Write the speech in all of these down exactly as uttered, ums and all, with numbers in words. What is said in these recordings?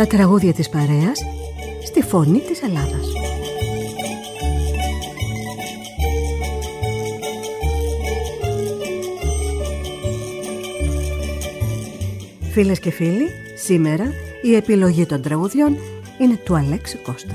Τα τραγούδια της παρέας στη φωνή της Ελλάδας. Φίλες και φίλοι, σήμερα η επιλογή των τραγουδιών είναι του Αλέξη Κώστα.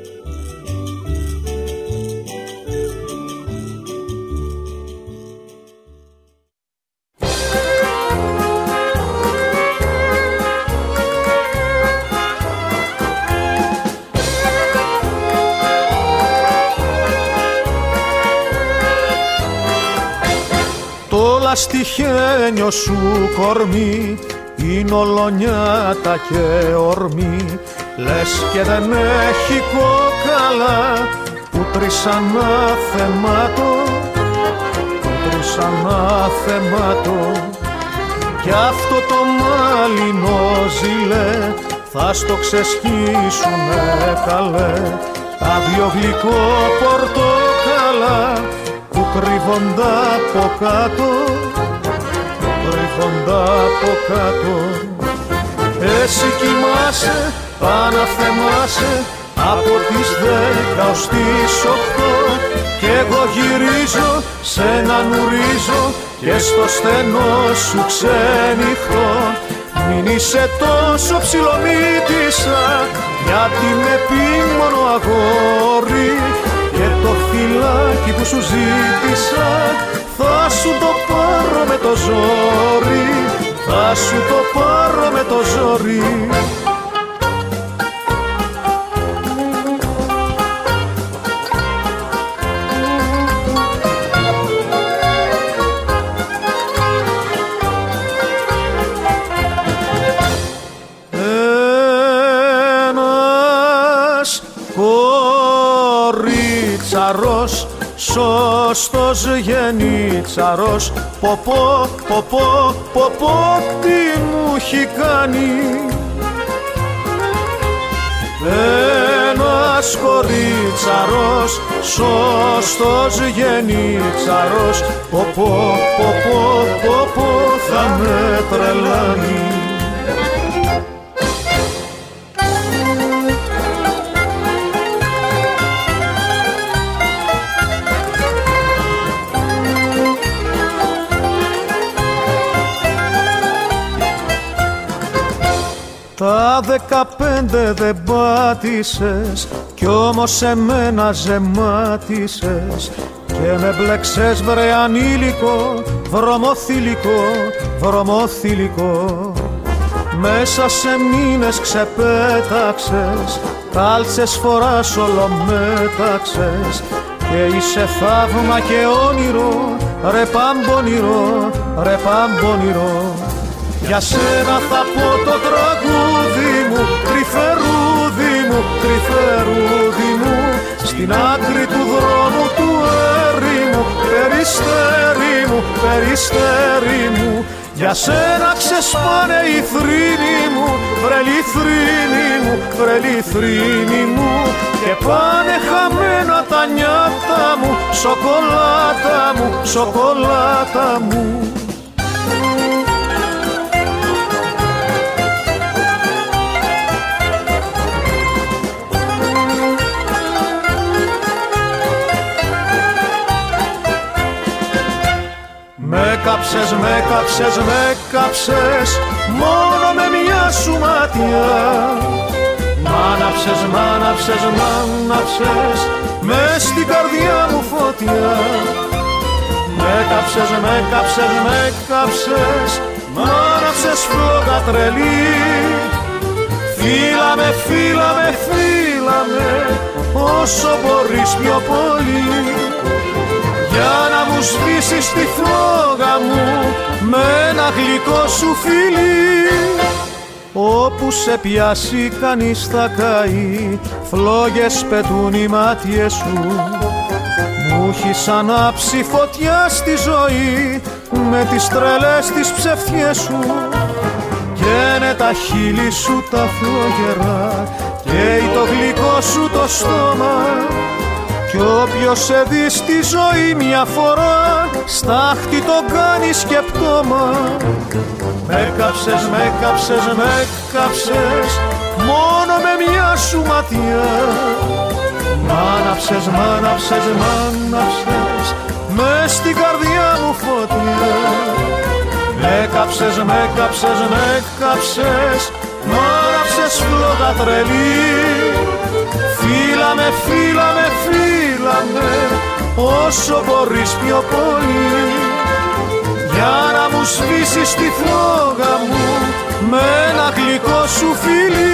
Το λαστιχένιο σου κορμί είναι ολονιάτα και ορμή, λες και δεν έχει κόκαλα που τρισανά θεμάτο, που τρισανά θεμάτο. Κι αυτό το μάλινο ζήλε θα στο ξεσχίσουνε καλέ τα δυο γλυκό πορτοκάλα που κρύβονται από κάτω, κρύβονται από κάτω. Εσύ κοιμάσαι, παναθεμάσαι από τις δέκα ως τις οκτώ κι εγώ γυρίζω, σε έναν ουρίζω και στο στενό σου ξενυχτώ. Μην είσαι τόσο ψιλομύτησα, γιατί με πίμωνο αγόρι και το φυλάκι που σου ζήτησα θα σου το πάρω με το ζόρι, θα σου το πάρω με το ζόρι. Ένας κοριτσαρός σωστός γενίτσαρος, ποπό, ποπό, ποπό, τι μου έχει κάνει. Ένας κοριτσαρός σωστός γενίτσαρος, ποπό, ποπό, ποπό, θα με τρελάνει. Τα δεκαπέντε δεν πάτησες κι όμως εμένα ζεμάτισες και με μπλεξες βρε ανήλικο, βρωμοθήλικο, βρωμοθήλικο. Μέσα σε μήνες ξεπέταξες, κάλτσες φοράς ολομέταξες και είσαι θαύμα και όνειρο, ρε πάμπονιρο, ρε πάμπονιρο. Για σένα θα πω το τραγούδι μου, κρυφερούδι μου, κρυφερούδι μου, στην άκρη του δρόμου του έρημου, περιστέρι μου, περιστέρι μου. Για σένα ξεσπάνε οι θρήνοι μου, βρε λιθρίνοι μου, βρε λιθρίνοι μου, και πάνε χαμένα τα νιάτα μου, σοκολάτα μου, σοκολάτα μου. Με κάψες, με κάψες, με κάψες, μόνο με μια σου μάτια. Μ' άναψες, μ' άναψες, μ' άναψες, μες στην καρδιά μου φωτιά. Με κάψες, με κάψες, με κάψες, μ' άναψες φλόγα τρελή. Φίλαμε, φίλαμε, φίλαμε, όσο μπορείς πιο πολύ, για να μου σβήσεις τη φλόγα μου με ένα γλυκό σου φιλί. Όπου σε πιάσει κανείς θα καεί, φλόγες πετούν οι μάτιες σου. Μου έχεις ανάψει φωτιά στη ζωή με τις τρελές τις ψευτιές σου. Καίνε τα χείλη σου τα φλόγερα, καίει το γλυκό σου το στόμα. Κι όποιος σε δει στη ζωή μια φορά, στάχτη τον κάνει σκεπτόμα. Με κάψες, με κάψες, με κάψες, μόνο με μια σου ματιά. Μ' άναψες, μ' άναψες, μ' άναψες μες στην καρδιά μου φωτιά. Με κάψες, με κάψες, με κάψες, μ' άναψες φλόγα τρελή. Φίλα με, φίλα με, φίλα με όσο μπορείς πιο πολύ, για να μου σβήσεις τη φλόγα μου με ένα γλυκό σου φιλί.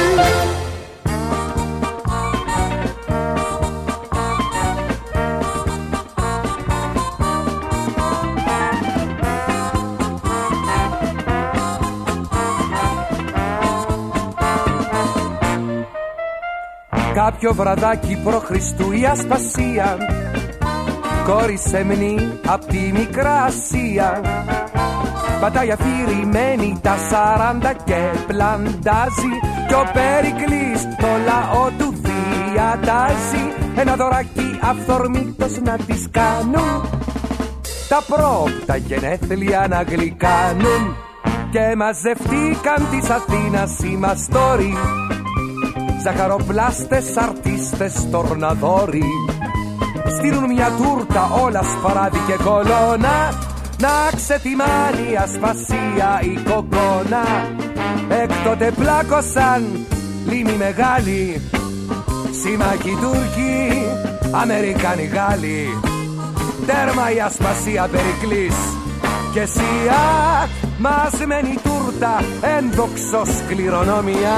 Κάποιο βραδάκι προ Χριστού η Ασπασία, κόρη σεμνή απ' τη Μικρά Ασία, πατάει αφηρημένη τα σαράντα και πλαντάζει, κι ο Περικλής το λαό του διατάζει. Ένα δωράκι αυθορμήτως να τις κάνουν, τα πρόοπτα γενέθλια να γλυκάνουν. Και μαζευτήκαν της Αθήνας οι μαστόροι, ζαχαροπλάστες, αρτίστες, τορναδόροι. Στείλουν μια τούρτα όλα σπαράδι και κολόνα, να ξετυμάνει η Ασπασία η κοκόνα. Έκτοτε πλάκωσαν λίμνη μεγάλη, σύμμαχοι Τούρκοι, Αμερικάνοι Γάλλοι. Τέρμα η Ασπασία Περικλής και Σία, μαζεμένη τούρτα ένδοξος κληρονομιά.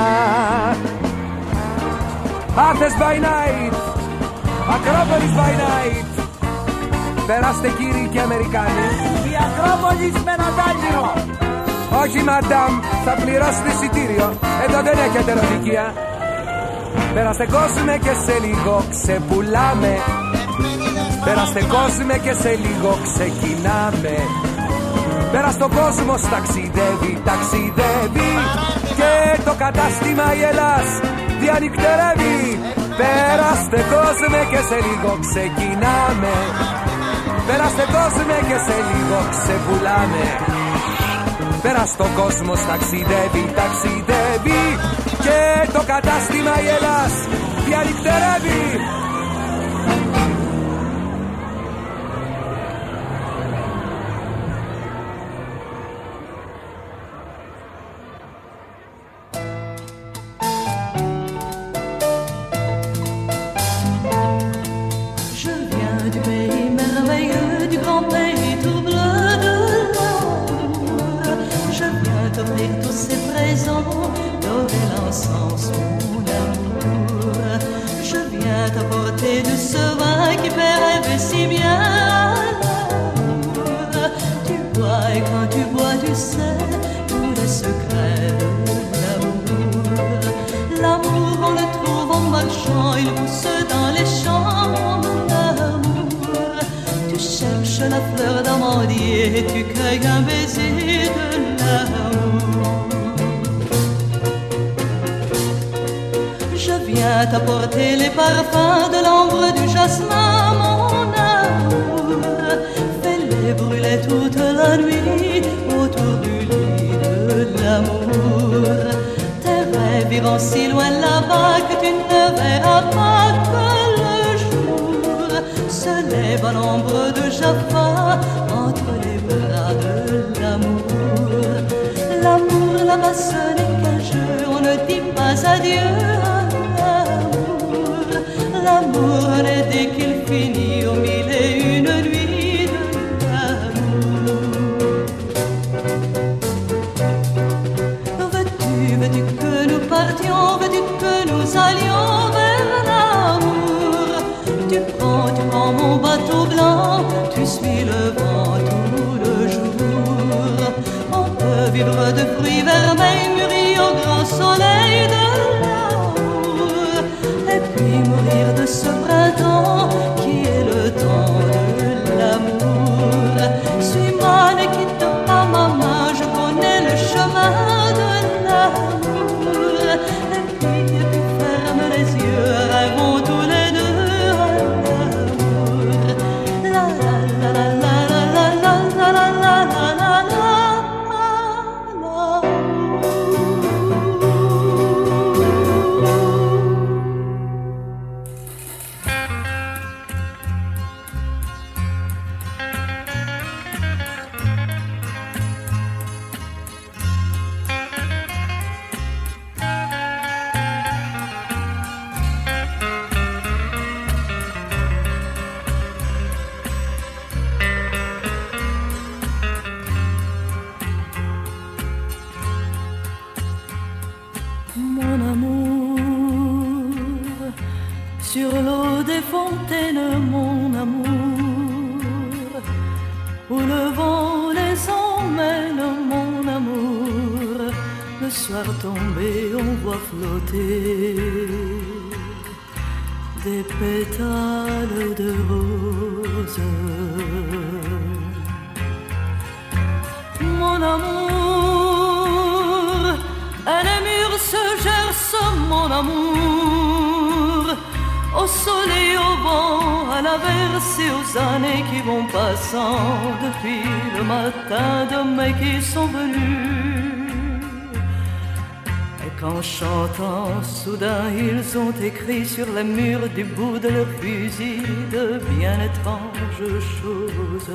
Athens by night, Ακρόπολης by night. Περάστε κύριοι και Αμερικάνοι. Η Ακρόπολης με ένα τάλιρο. Όχι μαντάμ, θα πληρώσετε εισιτήριο. Εδώ δεν έχετε ερωτικία. Περάστε κόσμε και σε λίγο ξεπουλάμε. Περάστε κόσμε και σε λίγο ξεκινάμε. Περάστε ο κόσμος ταξιδεύει, ταξιδεύει, και το κατάστημα η Ελλάς διανυκτερεύει. Περάστε κόσμε και σε λίγο ξεκινάμε. Περάστε κόσμε και σε λίγο ξεπουλάμε. Περάστε ο κόσμος ταξιδεύει, ταξιδεύει, και το κατάστημα η Ελλάς διανυκτερεύει. T'apporter les parfums de l'ambre du jasmin, mon amour. Fais-les brûler toute la nuit autour du lit de l'amour. Tes rêves iront si loin là-bas que tu ne verras pas que le jour se lève à l'ombre de Jaffa entre les bras de l'amour. L'amour là-bas ce n'est qu'un jeu, on ne dit pas adieu. L'amour est dès qu'il finit au mille et une nuits de l'amour. Veux-tu, veux-tu que nous partions, veux-tu que nous allions vers l'amour? Tu prends, tu prends mon bateau blanc, tu suis le vent tout le jour. On peut vivre de fruits vermeils mûris au grand soleil de l'amour. sur l'eau des fontaines, mon amour, où le vent les emmène, mon amour. Le soir tombé, on voit flotter des pétales de rose. Mon amour, et les murs se gercent, mon amour, au soleil, au vent, à l'averse et aux années qui vont passant depuis le matin de mai qui sont venus. Et qu'en chantant, soudain, ils ont écrit sur les murs du bout de leur fusil de bien étranges choses.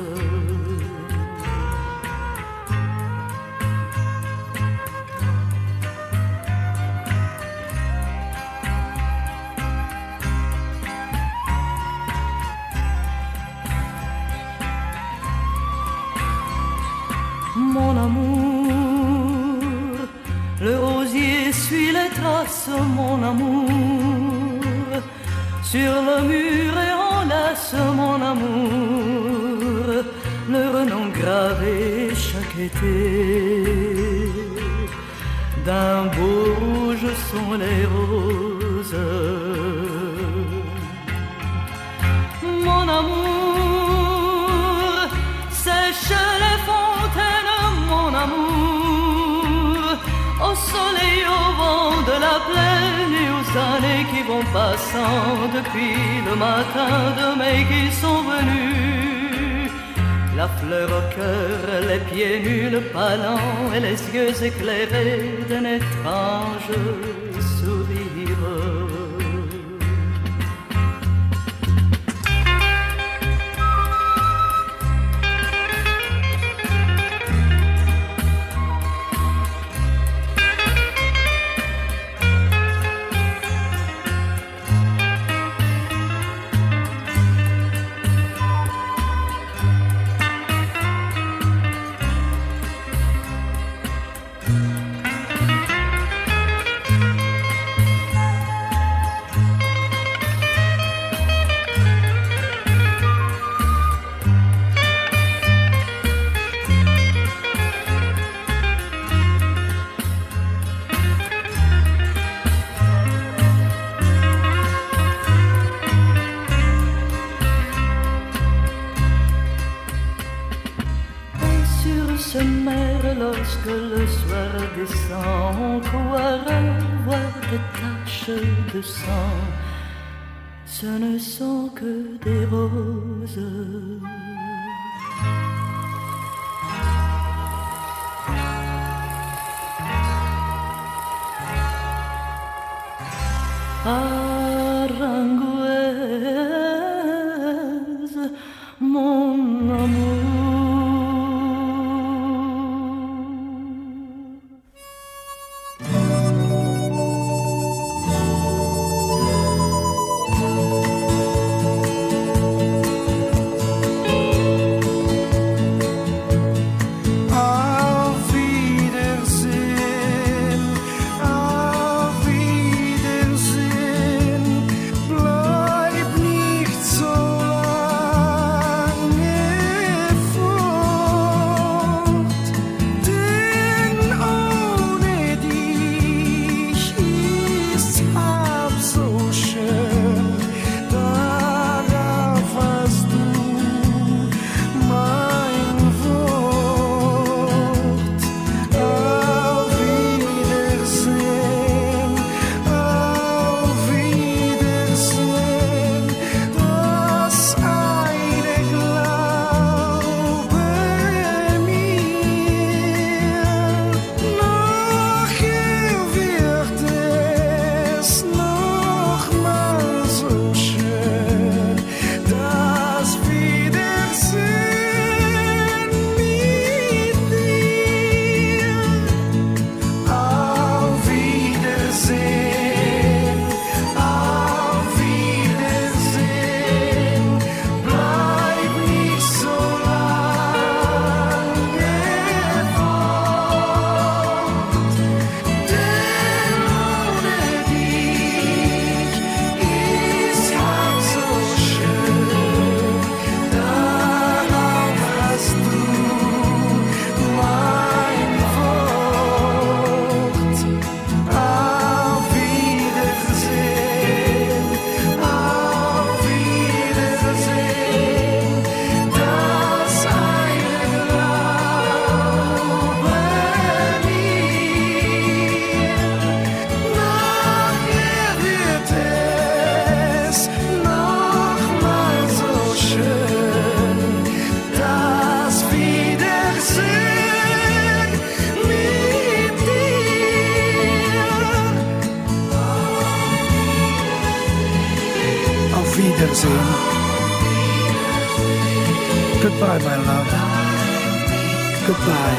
Mon amour, le rosier suit les traces, mon amour, sur le mur et enlace, mon amour, leur nom gravé chaque été. D'un beau rouge sont les roses. Mon amour, sèche les fontaines, mon amour, au soleil, au vent de la plaine et aux années qui vont passant depuis le matin de mai qui sont venus. La fleur au cœur, les pieds nus, le palan et les yeux éclairés d'un étrange sourire. Lorsque le soir descend, on croira voir des taches de sang. Ce ne sont que des roses. Arangouez, mon amour. Blood Wiedersehen. Goodbye, my love. Goodbye.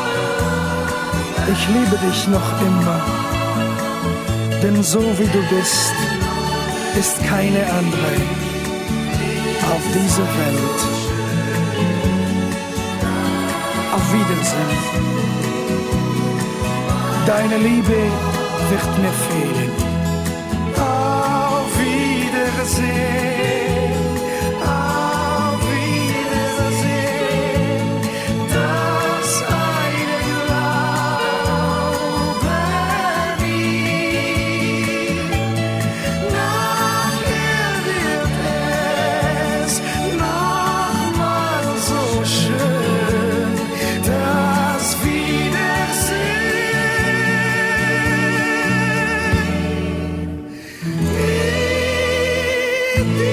Ich liebe dich noch immer, denn so wie du bist, ist keine andere auf dieser Welt. Auf Wiedersehen. Deine Liebe wird mir fehlen. Auf Wiedersehen. Auf Wiedersehen. Das eine Glaube nie. Nachher wird es noch mal so schön. Das Wiedersehen.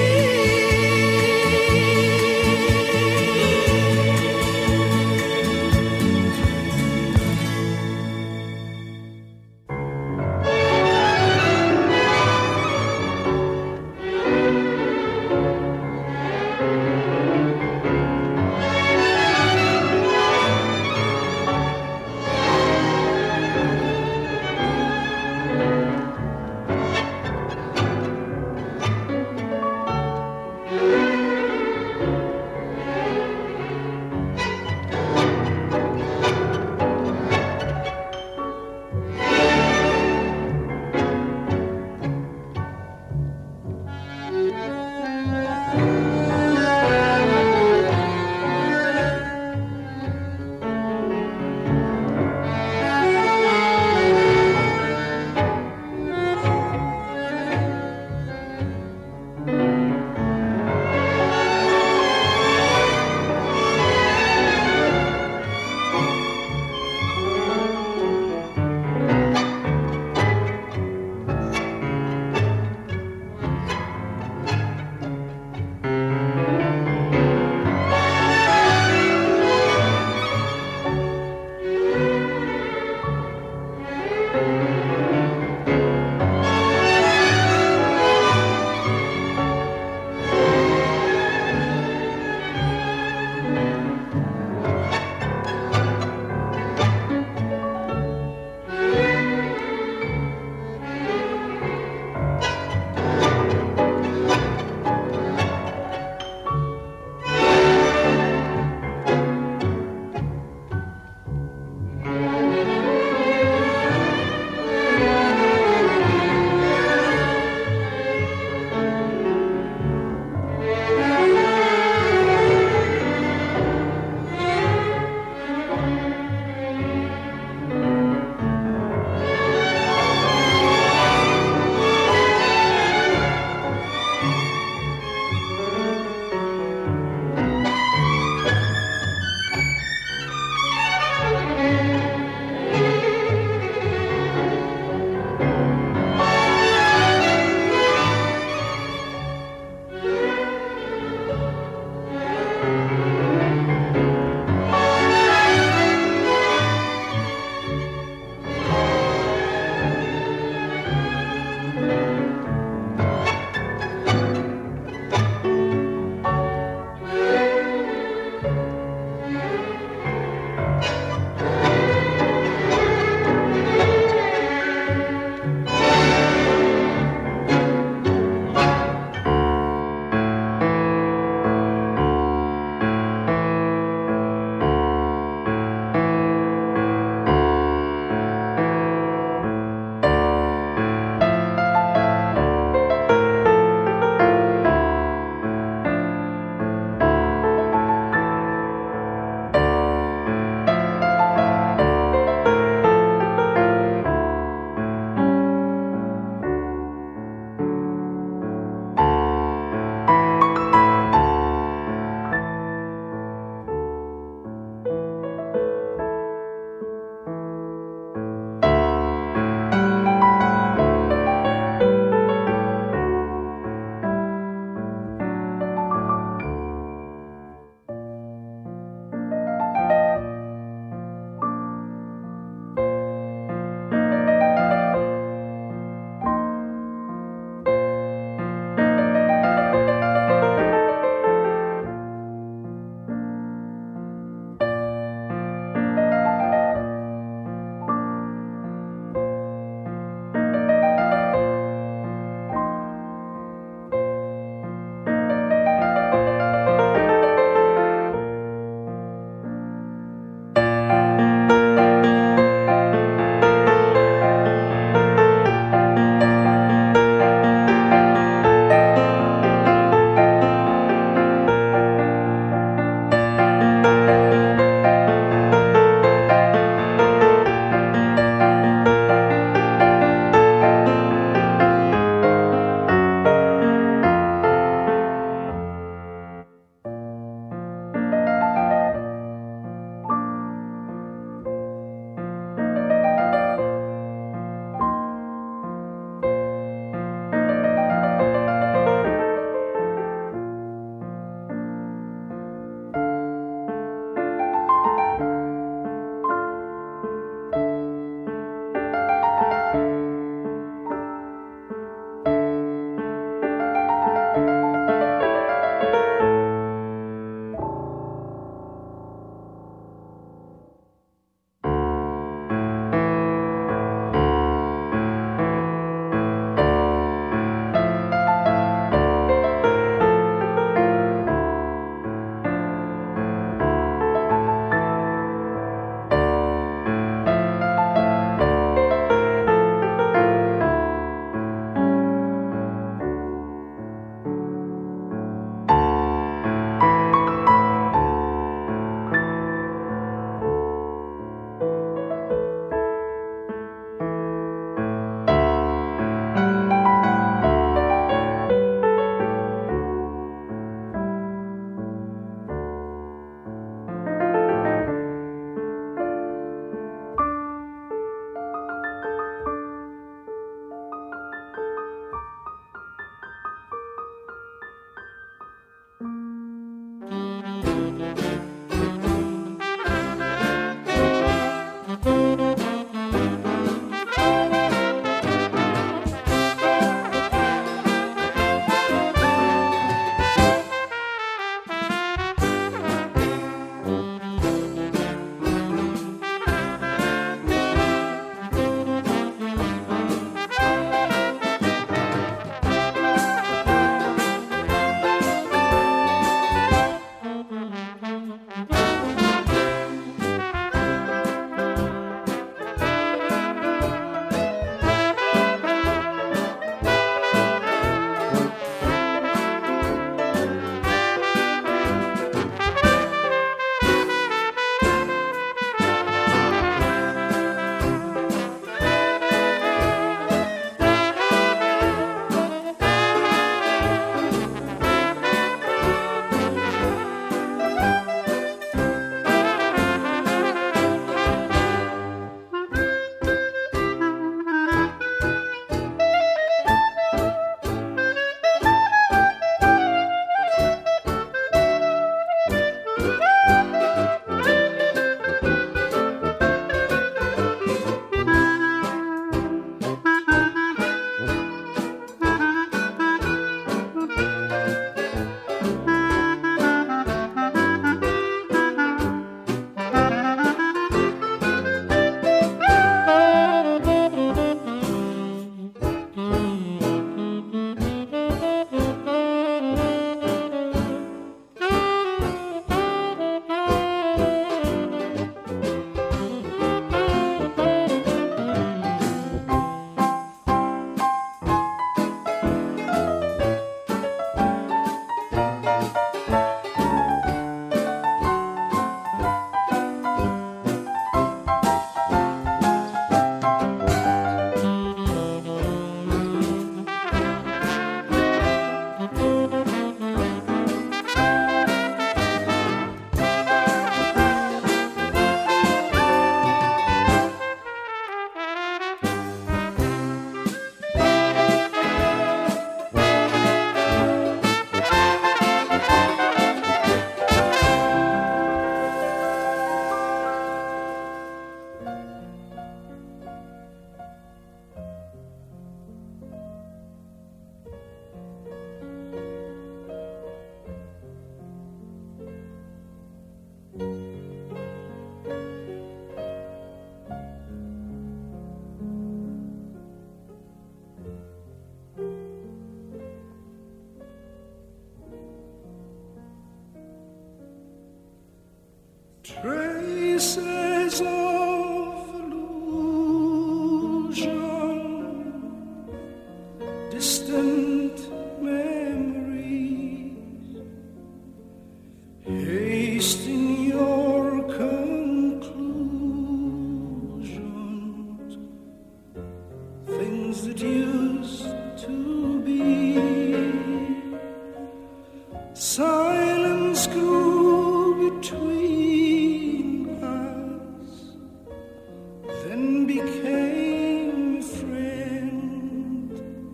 Silence grew between us, then became a friend.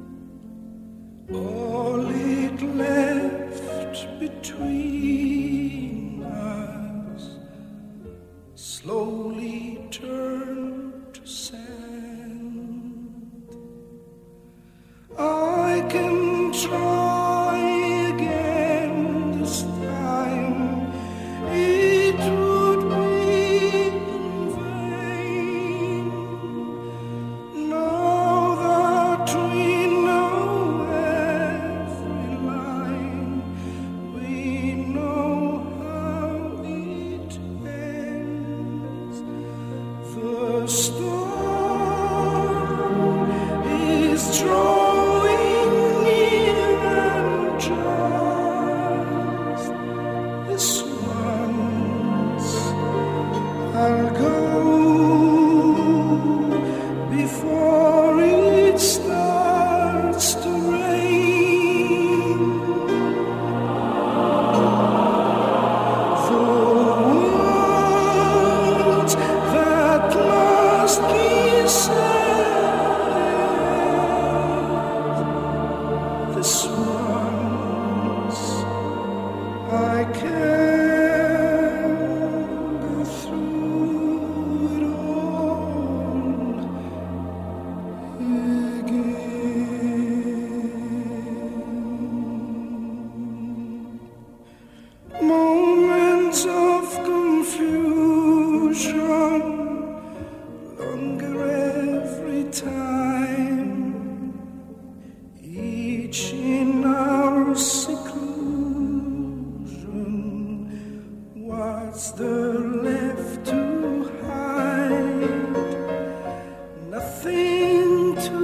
All it left between us slowly turned to sand. I can try again this time, it would be in vain. Now that we know every line, we know how it ends. The storm is drawing near, and just this once I'll go before it starts to rain. The words that must be said, this once I can go through it all again. Moments of confusion, longer every time, each in our seclusion. What's there left to hide? Nothing to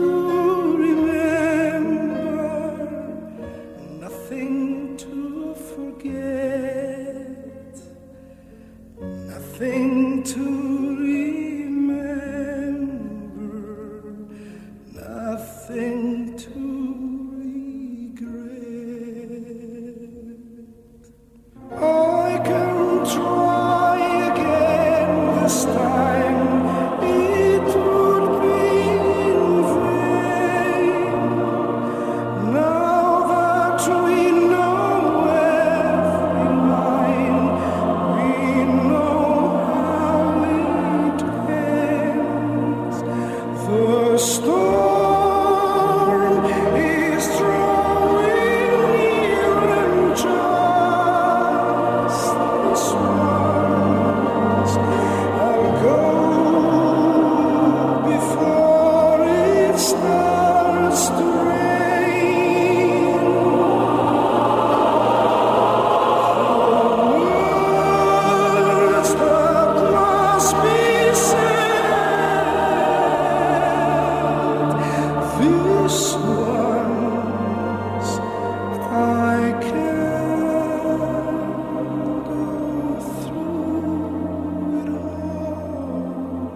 remember, nothing to forget, nothing to remember, nothing to regret. I can try again this time, it would be in vain. Now that we know every line, we know how it ends. The storm is drawing near, and just this once I'll go before it starts to rain. Words that must be said, this once I can go through it all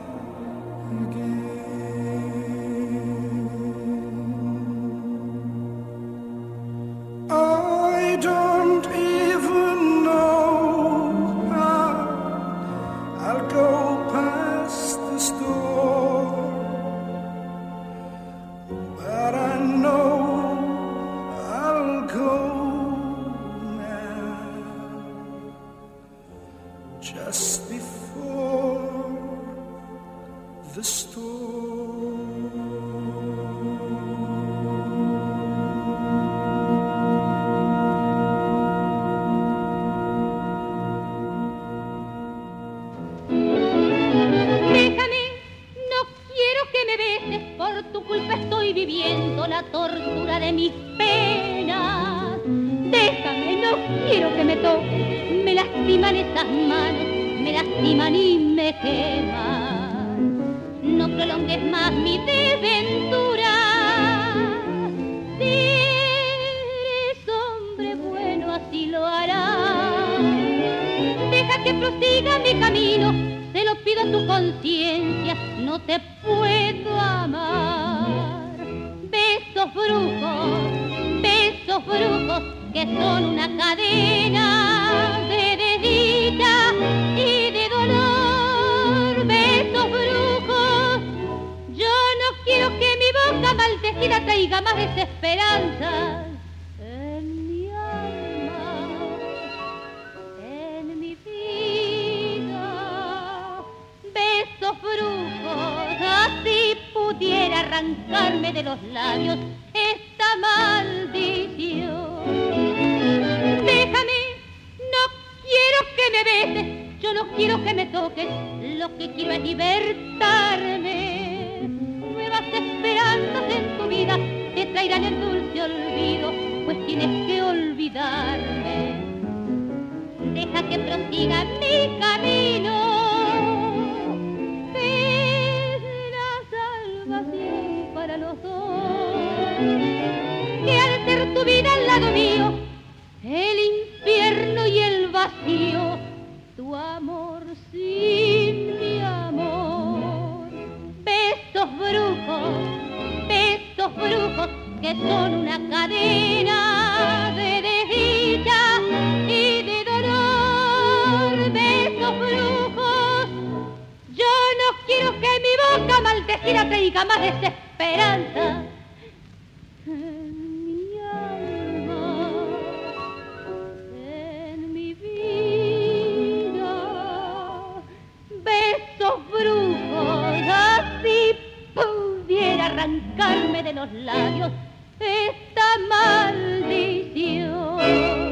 again. I don't even know how I'll go past this door, but I know I'll go now, just before the storm. Déjame, no quiero que me beses, por tu culpa estoy viviendo la tortura de mis penas. Déjame, no quiero que me toques, me lastiman esas manos, me lastiman y me queman. No prolongues más mi desventura. Si eres hombre bueno, así lo harás. Deja que prosiga mi camino, te lo pido a tu conciencia, no te puedo amar. Besos besos brujos, besos brujos que son una cadena de desdicha y de dolor. Besos brujos, yo no quiero que mi boca maldecida traiga más desesperanzas en mi alma, en mi vida. Besos brujos, así pudiera arrancarme de los labios esta maldición. Déjame, no quiero que me beses, yo no quiero que me toques, lo que quiero es libertarme. Nuevas esperanzas en tu vida te traerán el dulce olvido, pues tienes que olvidarme. Deja que prosiga mi camino, que es la salvación para los dos. Que al ser tu vida al lado mío, el infierno y el vacío, tu amor sin mi amor. Besos brujos, besos brujos que son una cadena de desdicha y de dolor. Besos brujos, yo no quiero que mi boca maldecida traiga más desesperanza en mi alma, en mi vida. Besos brujos, así pudiera arrancarme de los labios esta maldición.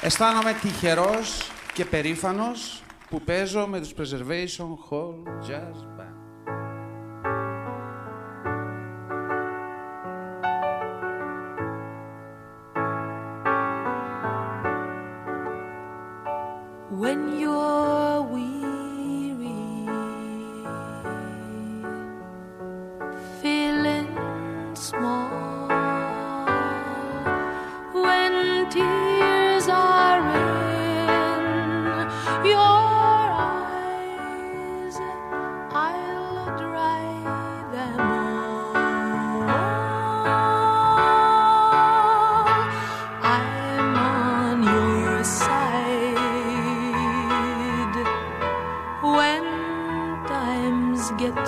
Αισθάνομαι τυχερός και περήφανος που παίζω με τους Preservation Hall Jazz Band. When you're weary, feeling small, when tears are in your eyes, I'll dry them all. I'm on your side when times get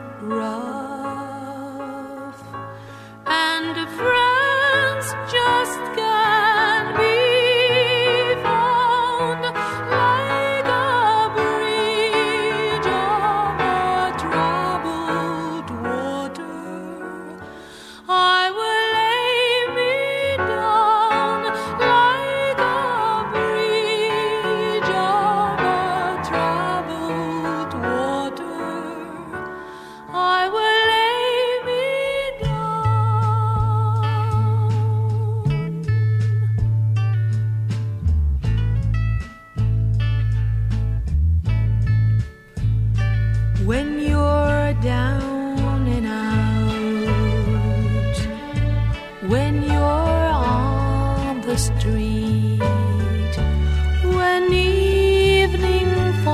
rough and friends just can't be found, like a bridge over troubled water. I will lay me down like a bridge over troubled water. I will lay me down. When you're down and out, when you're on the street, when evening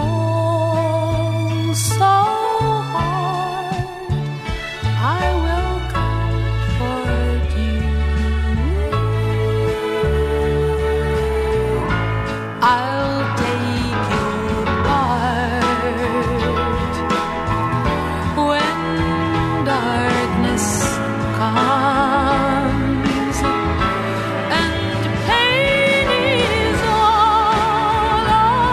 falls so hard, I will comfort you. I'll take your part when darkness comes and pain is all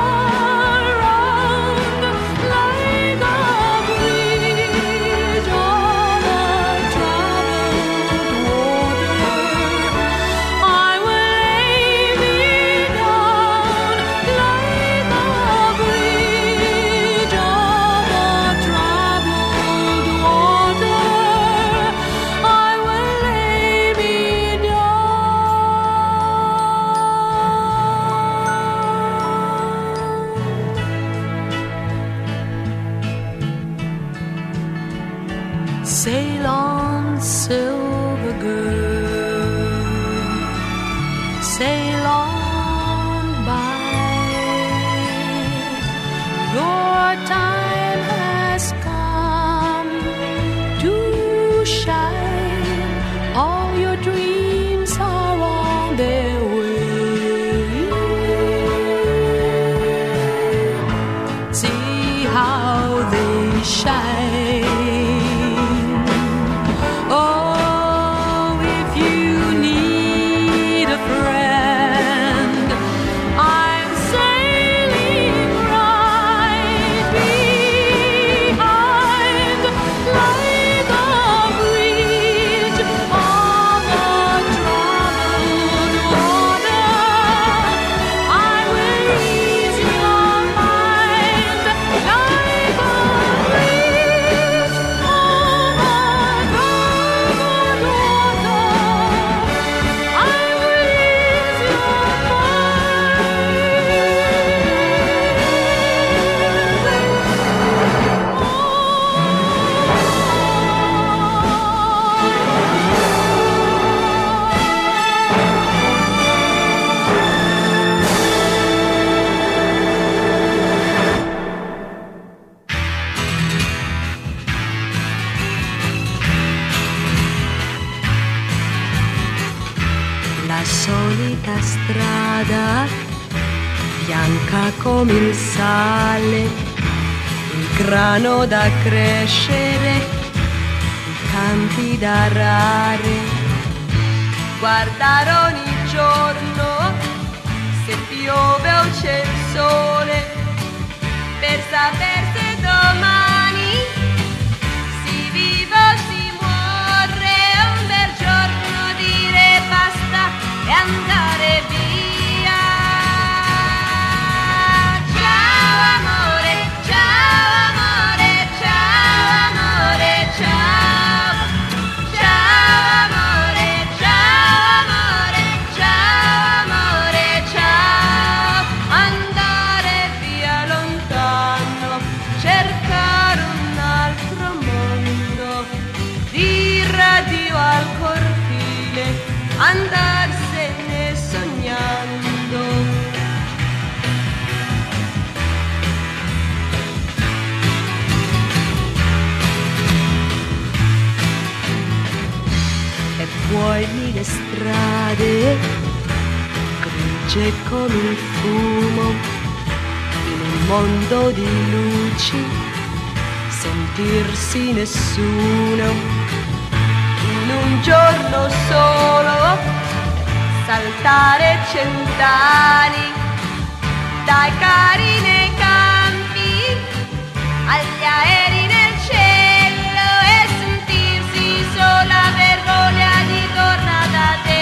around, like a bridge over troubled water. I will lay me down like a bridge over troubled water. I will lay me down. Sail on, silver girl, sail on by. Your time has come to shine. All your dreams are on their way. See how they shine. Oh, if you need a friend, I'm sailing right behind, like a bridge over troubled water. I will ease your mind like a bridge over troubled water. I will ease your La solita strada, bianca come il sale, il grano da crescere, i campi da arare. Guardare ogni giorno se piove o c'è il sole, per sapere se domani si vive o si muore. Un bel giorno dire basta e andare via. strade, grigie come il fumo, in un mondo di luci, sentirsi nessuno, in un giorno solo, saltare cent'anni, dai cari nei campi, agli aerei nel cielo e sentirsi sola per voglia di tornare da te.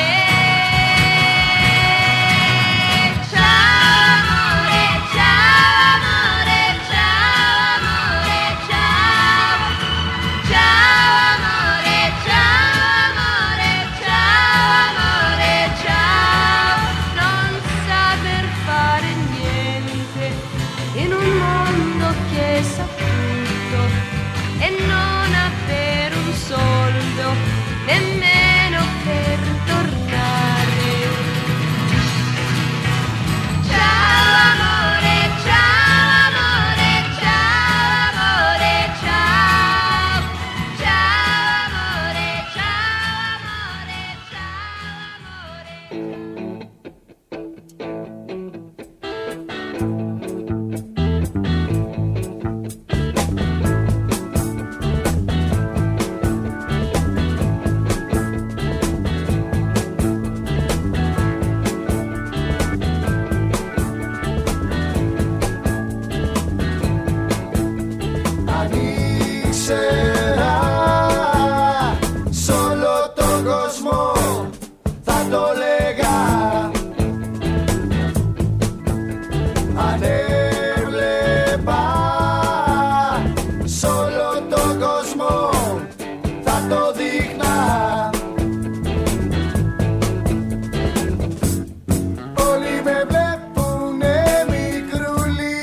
Ciao amore, ciao amore, ciao amore, ciao. Ciao amore, ciao amore, ciao amore, ciao. Non saper fare niente in un mondo che sa tutto e non avere un soldo nemmeno per tornare. Ciao amore, ciao amore, ciao amore, ciao. Ciao amore, ciao amore, Αν ήξερα σ' όλο τον κόσμο θα το λέγα. Αν έβλεπα σ' όλο τον κόσμο θα το δείχνα. Όλοι με βλέπουνε μικρούλι,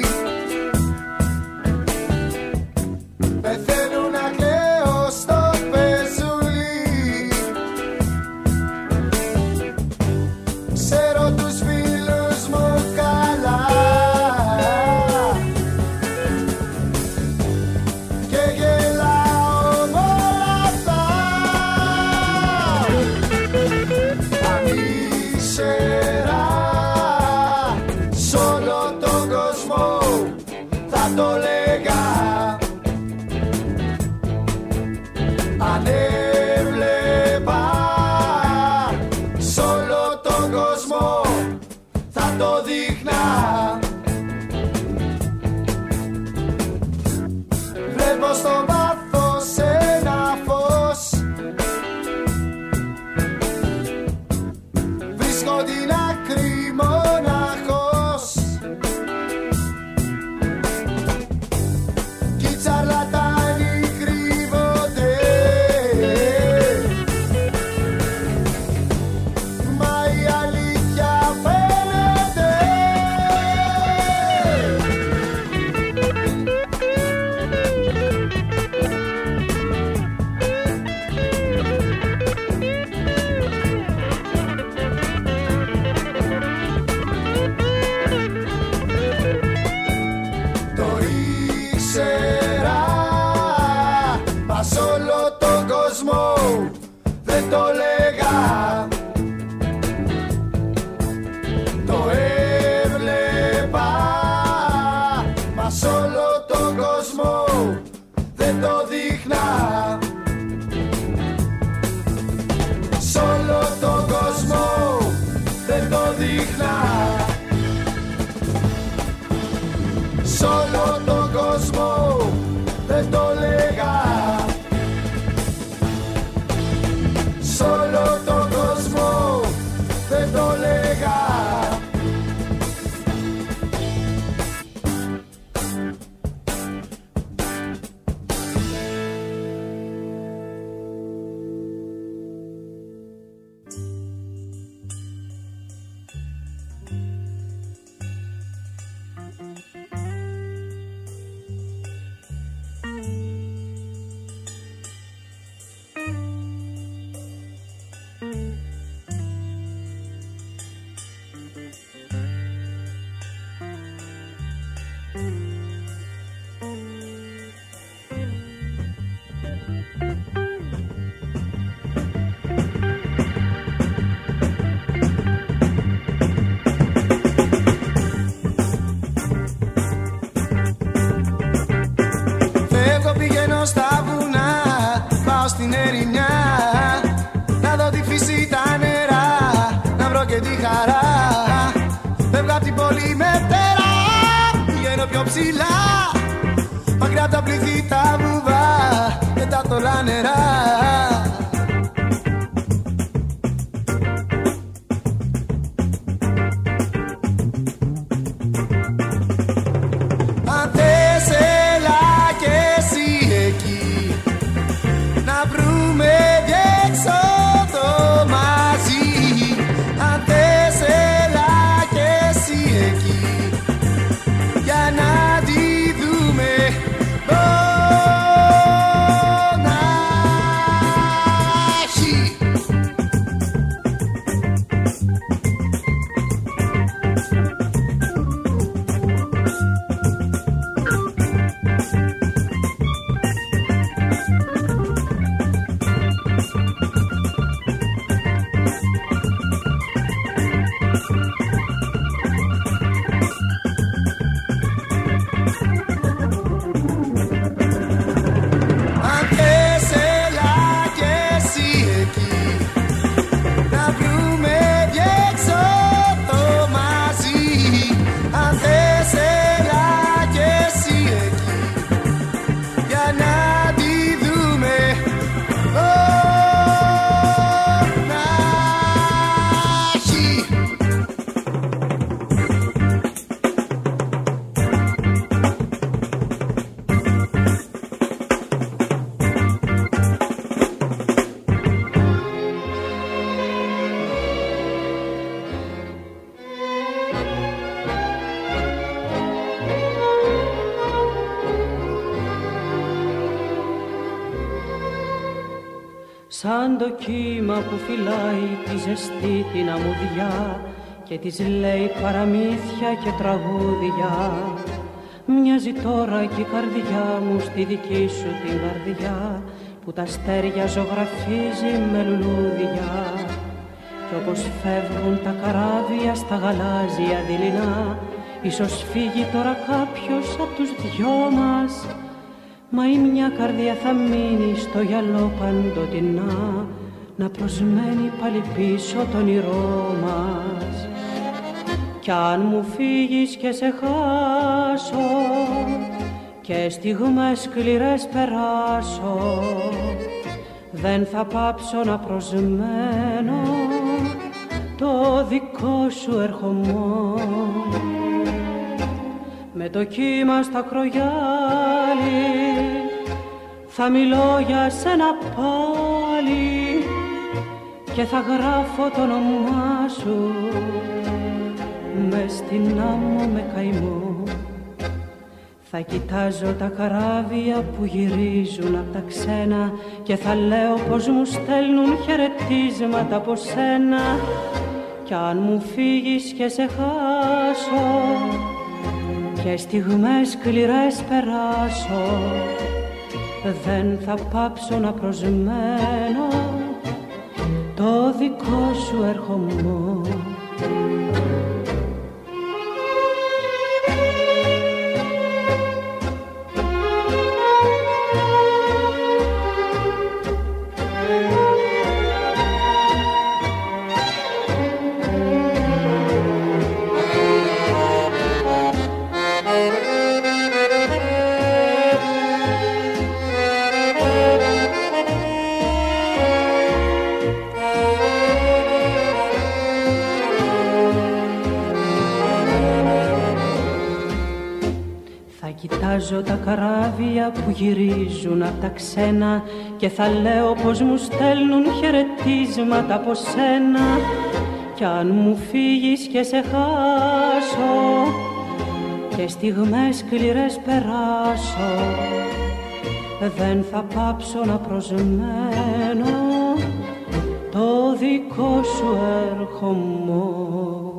πεθαίνουν να κλαίω στο πεζούλι. Ξέρω τους φίλους μου καλά και γελάω με όλα αυτά. Αν ήξερα σ' όλο τον κόσμο θα το λέγα. Αν έβλεπα σ' όλο τον κόσμο θα το δείχνα. Βλέπω στο βάθος ένα φως, βρίσκω την άκρη μοναχός. Ανεβαίνω στα βουνά, πάω στην ερημιά, να δω τη φύση, τα νερά, να βρω και τη χαρά. Φεύγω απ' την πόλη με πέρα, πηγαίνω πιο ψηλά, μακριά τα πληθύ, τα βουβά και τα θολά νερά. Σαν το κύμα που φυλάει τη ζεστή την αμμουδιά και της λέει παραμύθια και τραγούδια. Μοιάζει τώρα και η καρδιά μου στη δική σου την καρδιά που τα αστέρια ζωγραφίζει με λουλούδια. Κι όπως φεύγουν τα καράβια στα γαλάζια δειλινά, ίσως φύγει τώρα κάποιος απ' τους δυο μας, μα η μια καρδιά θα μείνει στο γυαλό παντοτινά, να προσμένει πάλι πίσω το όνειρό μας. Κι αν μου φύγεις και σε χάσω και στιγμές σκληρές περάσω, δεν θα πάψω να προσμένω το δικό σου ερχομό. Με το κύμα στα κρογιάλι θα μιλώ για σένα πάλι και θα γράφω το όνομά σου μες στην άμμο με καημό. Θα κοιτάζω τα καράβια που γυρίζουν απ' τα ξένα και θα λέω πως μου στέλνουν χαιρετίσματα από σένα. Κι αν μου φύγεις και σε χάσω και στιγμές σκληρές περάσω, δεν θα πάψω να προσμένω το δικό σου ερχομό. Κοιτάζω τα καράβια που γυρίζουν απ' τα ξένα και θα λέω πως μου στέλνουν χαιρετίσματα από σένα. Κι αν μου φύγεις και σε χάσω και στιγμές σκληρές περάσω, δεν θα πάψω να προσμένω το δικό σου ερχομό.